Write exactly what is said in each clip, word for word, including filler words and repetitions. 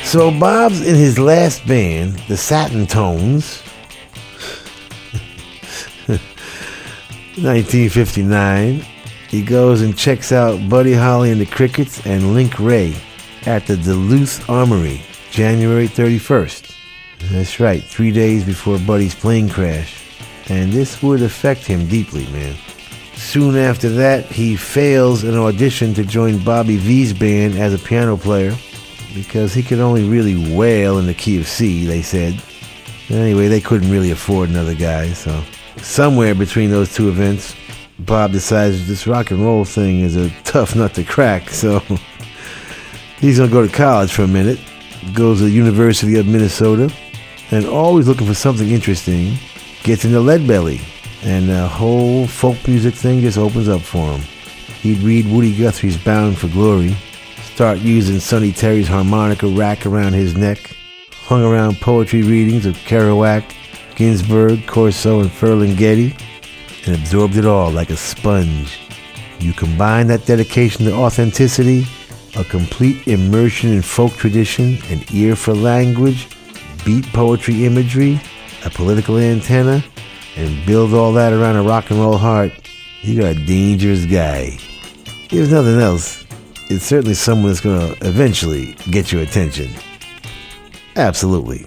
So Bob's in his last band, the Satin Tones, nineteen fifty-nine. He goes and checks out Buddy Holly and the Crickets and Link Wray at the Duluth Armory, January thirty-first. That's right, three days before Buddy's plane crash. And this would affect him deeply, man. Soon after that, he fails an audition to join Bobby V's band as a piano player because he could only really wail in the key of C, they said. Anyway, they couldn't really afford another guy, so somewhere between those two events, Bob decides this rock and roll thing is a tough nut to crack, so he's going to go to college for a minute, goes to the University of Minnesota, and always looking for something interesting, gets into Leadbelly, and the whole folk music thing just opens up for him. He'd read Woody Guthrie's Bound for Glory, start using Sonny Terry's harmonica rack around his neck, hung around poetry readings of Kerouac, Ginsberg, Corso, and Ferlinghetti, and absorbed it all like a sponge. You combine that dedication to authenticity, a complete immersion in folk tradition, an ear for language, beat poetry imagery, a political antenna, and build all that around a rock and roll heart, you got a dangerous guy. If nothing else, it's certainly someone that's going to eventually get your attention. Absolutely.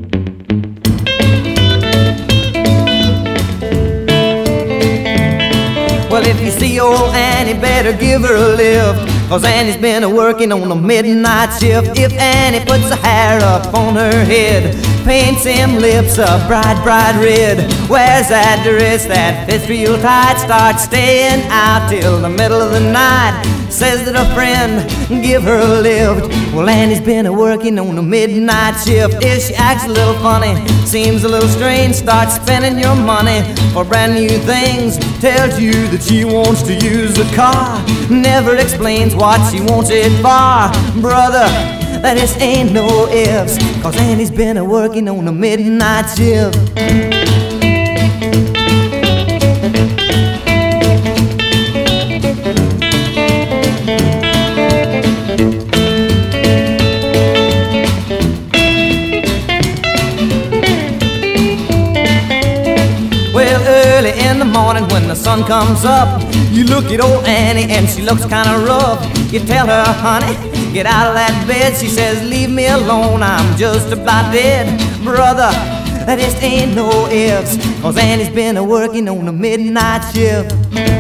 Well, if you see old Annie, better give her a lift, 'cause Annie's been a-working on the midnight shift. If Annie puts her hair up on her head, paints them lips a bright, bright red, wears that dress that fits real tight, starts staying out till the middle of the night, says that a friend give her a lift. Well, Annie's been a-working on the midnight shift. If she acts a little funny, seems a little strange, starts spending your money for brand new things, tells you that she wants to use the car, never explains what she wants it for. Brother, that just ain't no ifs, 'cause Annie's been a-working on the midnight shift. Morning when the sun comes up, you look at old Annie and she looks kinda rough. You tell her, honey, get out of that bed. She says, leave me alone, I'm just about dead. Brother, that just ain't no ifs, 'cause Annie's been a-working on the midnight shift.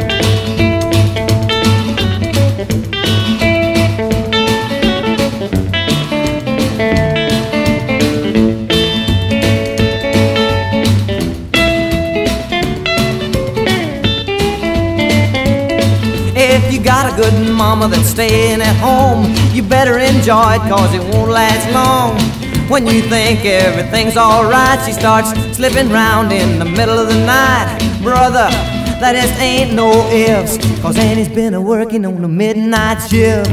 Got a good mama that's staying at home, you better enjoy it, 'cause it won't last long. When you think everything's alright, she starts slipping round in the middle of the night. Brother, that just ain't no ifs, 'cause Annie's been a-working on the midnight shift.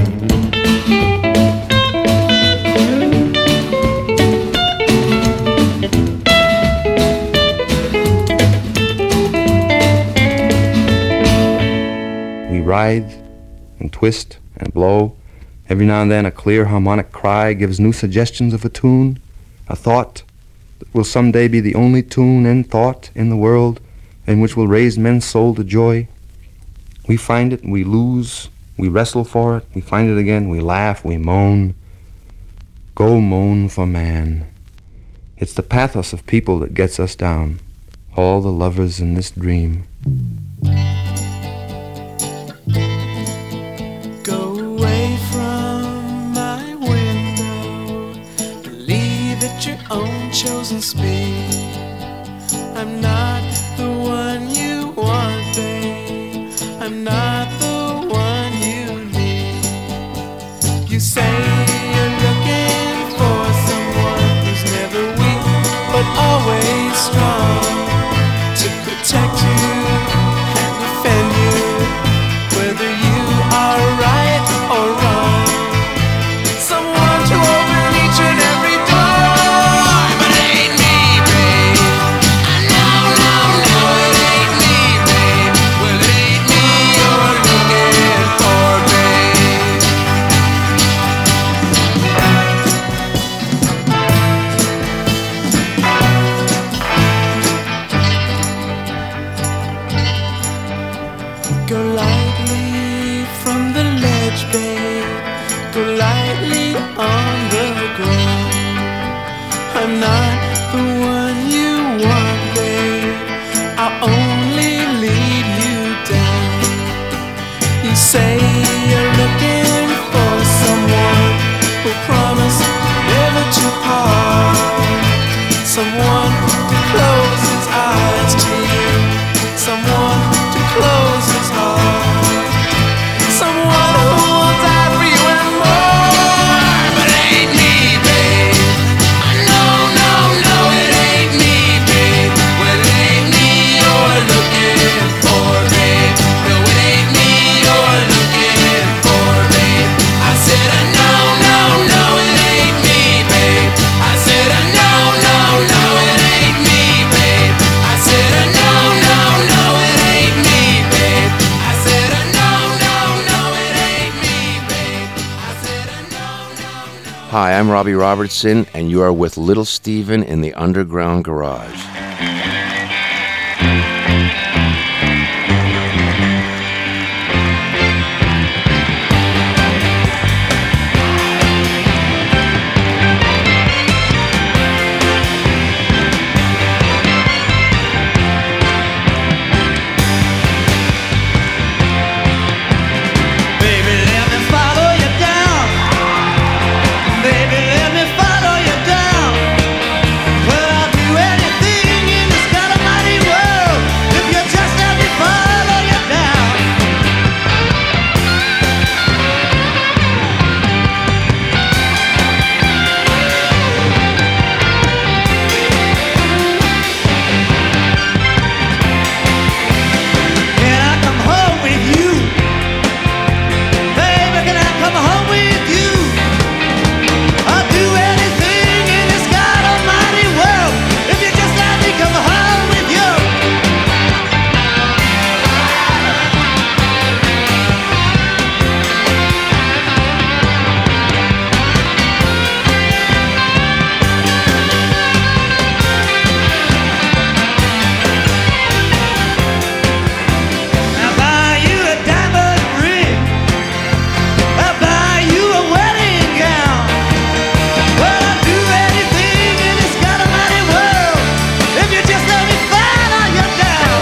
We ride and twist and blow. Every now and then a clear harmonic cry gives new suggestions of a tune, a thought that will someday be the only tune and thought in the world, and which will raise men's soul to joy. We find it, we lose, we wrestle for it, we find it again, we laugh, we moan. Go moan for man. It's the pathos of people that gets us down, all the lovers in this dream. Own chosen speed. I'm not the one you want, babe. I'm not the one you need. You say you're looking for someone who's never weak, but always strong, to protect you and defend you, whether you are right or wrong. Someone to open each and every door. But it ain't me, babe. Go lightly from the ledge, babe. Go lightly on the ground. I'm not the one you want, babe. I'll only lead you down. You say you're looking for someone who promise never to part. Someone to close his eyes to you. Someone to close his heart. Someone who will die for you and more. But it ain't me, babe. No, no, no, it ain't me, babe. Well, it ain't me you're looking for, babe. No, it ain't me you're looking for, babe. I said a no, no, no, it ain't me, babe. I said a no, no, no, it ain't me, babe. I said a no, no, no, it ain't me, babe. I said a no, no, no, it ain't me, babe. I said a no, no, no. Hi, I'm Robbie Robertson, and you are with Little Steven in the Underground Garage. Baby, let me follow you down. Baby, let me follow you down. Well, I'll do anything in this God Almighty world if you just let me follow you down. Can I come home with you? Baby, can I come home with you? I'll do anything in this God Almighty world if you just let me come home with you. I'll buy you a diamond ring. I'll buy you a wedding gown. Well, I'll do anything in this God Almighty world if you just let me follow you down.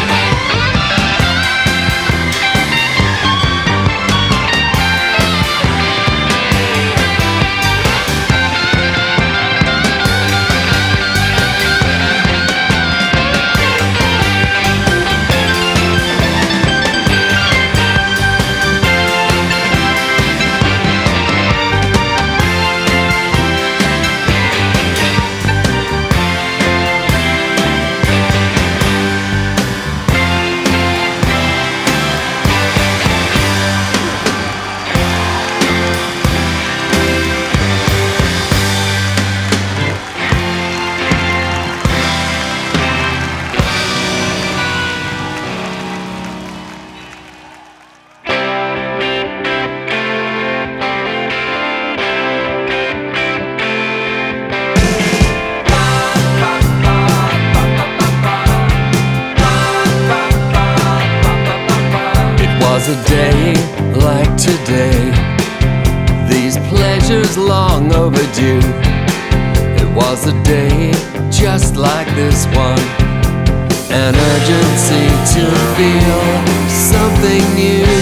It was a day like today, these pleasures long overdue. It was a day just like this one, an urgency to feel something new.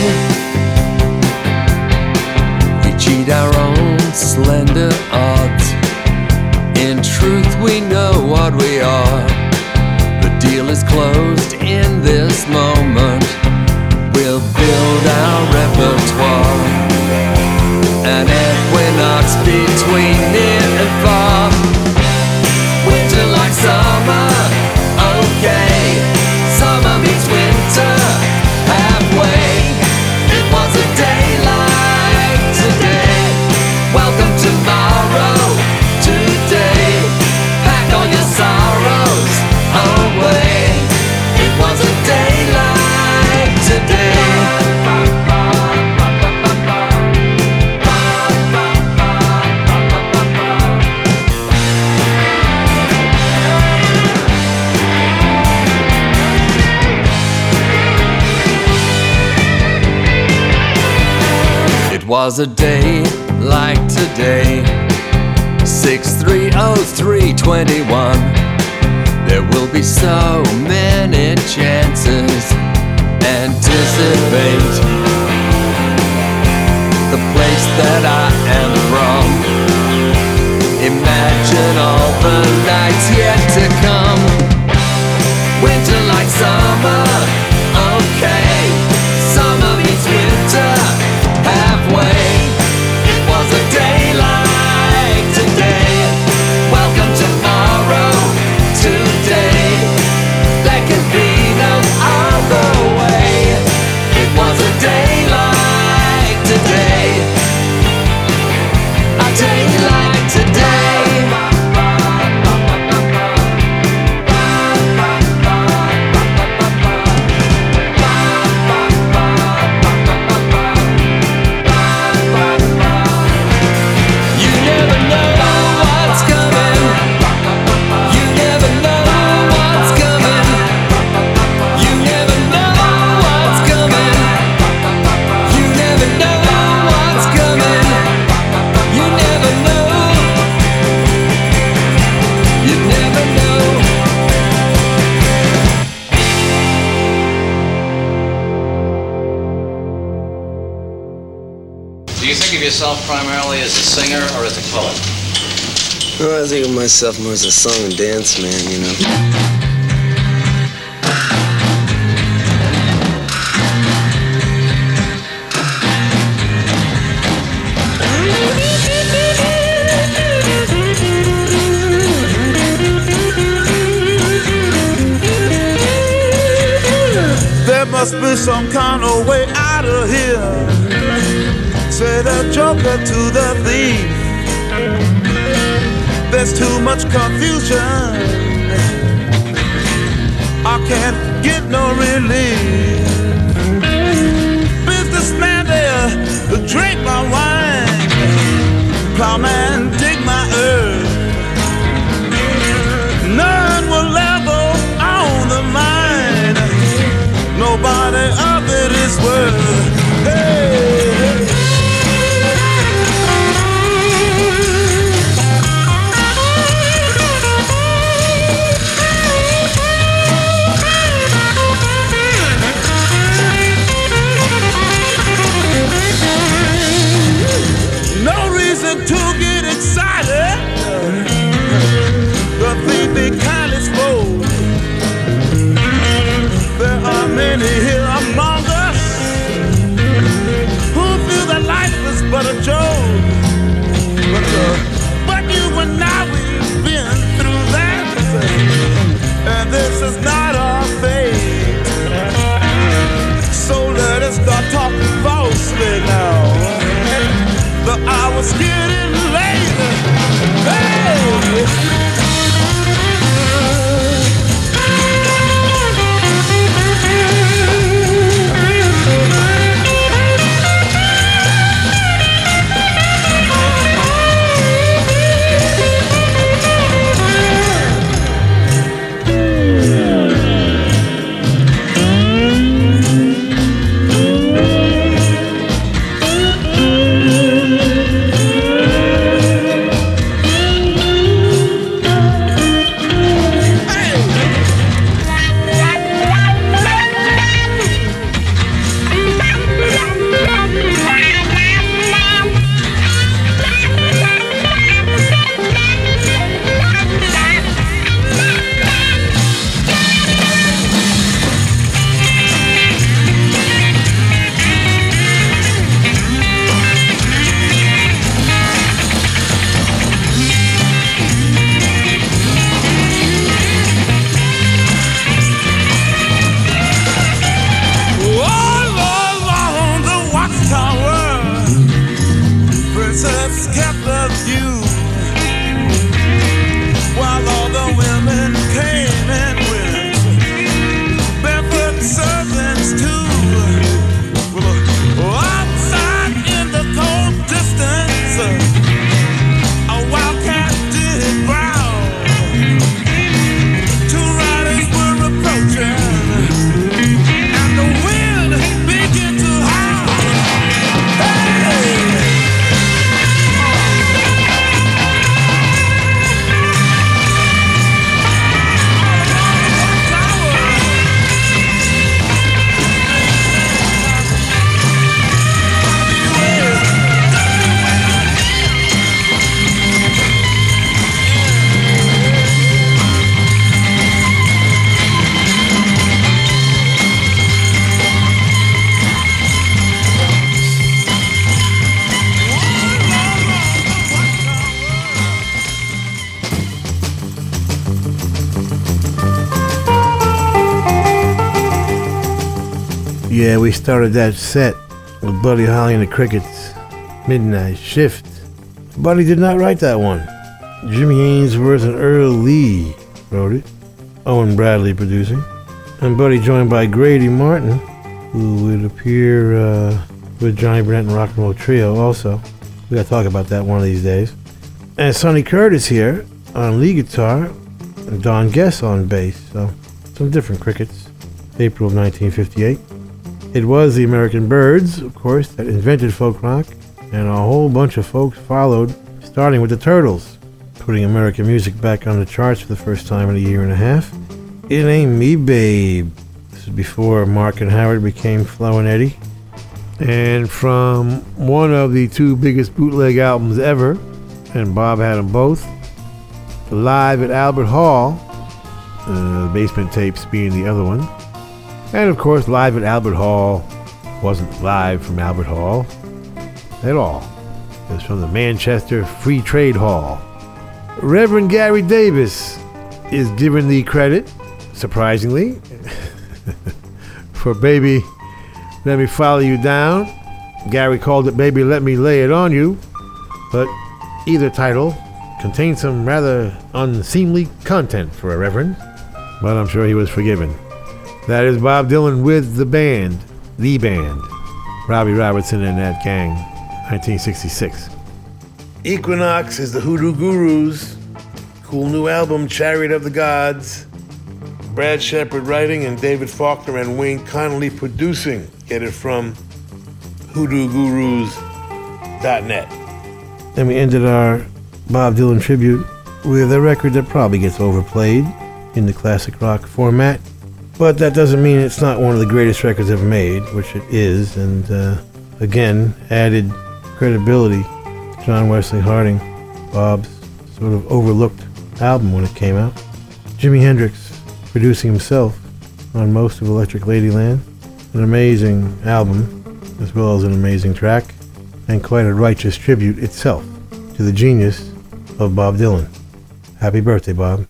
We cheat our own slender odds. In truth, we know what we are. The deal is closed in this moment. We'll build our repertoire, an equinox between near and far. Winter like summer, okay. Summer meets winter, halfway. It was a day like today. Welcome tomorrow, today. Pack all your sorrows away. It was a day like today, six three oh three twenty-one. There will be so many chances. Anticipate the place that I am from. Imagine all the nights yet to come. Winter like summer, okay. Summer meets winter halfway. It was a day like today. Welcome tomorrow, today. There can be no other way. It was a day like today. A day like today. Do you think of yourself primarily as a singer or as a poet? Well, I think of myself more as a song and dance man, you know. There must be some kind of way out of here. Say the joker to the thief. There's too much confusion. I can't get no relief. Businessman there, drink my wine. Plowman, dig my earth. None will ever own the mine. Nobody of it is worth. Hey, hey. No reason to get excited. The thief be kindly spoke. There are many here among us Yeah, we started that set with Buddy Holly and the Crickets, Midnight Shift. Buddy did not write that one. Jimmy Ainsworth and Earl Lee wrote it. Owen Bradley producing. And Buddy joined by Grady Martin, who would appear uh, with Johnny Burnett and Rock and Roll Trio also. We gotta talk about that one of these days. And Sonny Curtis here on lead guitar, and Don Guess on bass. So some different Crickets. April of nineteen fifty-eight. It was the American Byrds, of course, that invented folk rock, and a whole bunch of folks followed, starting with the Turtles, putting American music back on the charts for the first time in a year and a half. It Ain't Me, Babe. This is before Mark and Howard became Flo and Eddie. And from one of the two biggest bootleg albums ever, and Bob had them both, Live at Albert Hall, uh, Basement Tapes being the other one. And of course, Live at Albert Hall wasn't live from Albert Hall at all. It was from the Manchester Free Trade Hall. Reverend Gary Davis is given the credit, surprisingly, for Baby Let Me Follow You Down. Gary called it Baby Let Me Lay It On You, but either title contained some rather unseemly content for a reverend, but I'm sure he was forgiven. That is Bob Dylan with the band, the band, Robbie Robertson and that gang, nineteen sixty-six. Equinox is the Hoodoo Gurus. Cool new album, Chariot of the Gods. Brad Shepard writing and David Faulkner and Wayne Connolly producing. Get it from hoodoo gurus dot net. Then we ended our Bob Dylan tribute with a record that probably gets overplayed in the classic rock format. But that doesn't mean it's not one of the greatest records ever made, which it is, and uh, again, added credibility to John Wesley Harding, Bob's sort of overlooked album when it came out. Jimi Hendrix producing himself on most of Electric Ladyland. An amazing album, as well as an amazing track, and quite a righteous tribute itself to the genius of Bob Dylan. Happy birthday, Bob.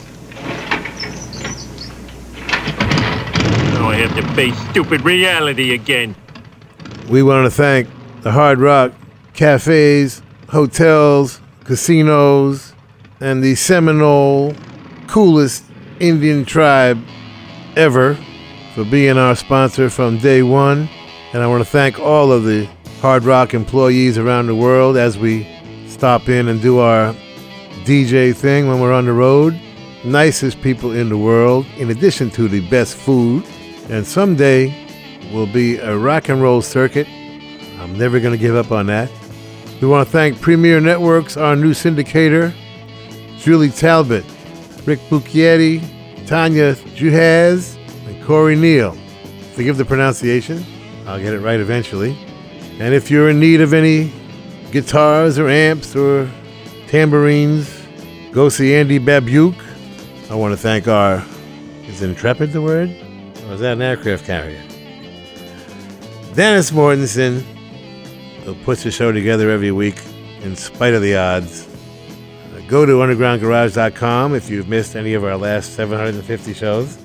Now I have to face stupid reality again. We want to thank the Hard Rock cafes, hotels, casinos, and the Seminole coolest Indian tribe ever for being our sponsor from day one. And I want to thank all of the Hard Rock employees around the world as we stop in and do our D J thing when we're on the road. Nicest people in the world, in addition to the best food. And someday will be a rock and roll circuit. I'm never going to give up on that. We want to thank Premier Networks, our new syndicator, Julie Talbot, Rick Bucchietti, Tanya Juhaz, and Corey Neal. Forgive the pronunciation. I'll get it right eventually. And if you're in need of any guitars or amps or tambourines, go see Andy Babuke. I want to thank our, is Intrepid the word? Or is that an aircraft carrier? Dennis Mortensen, who puts the show together every week in spite of the odds. Go to underground garage dot com if you've missed any of our last seven hundred fifty shows.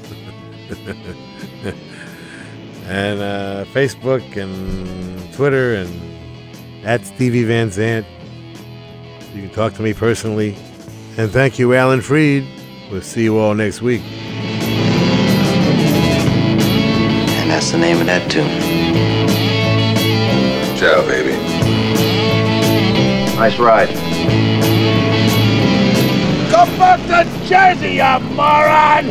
And uh, Facebook and Twitter and at Stevie Van Zandt. You can talk to me personally. And thank you, Alan Freed. We'll see you all next week. And that's the name of that tune. Ciao, baby. Nice ride. Go back to Jersey, you moron!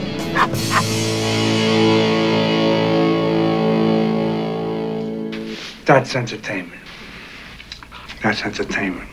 That's entertainment. That's entertainment.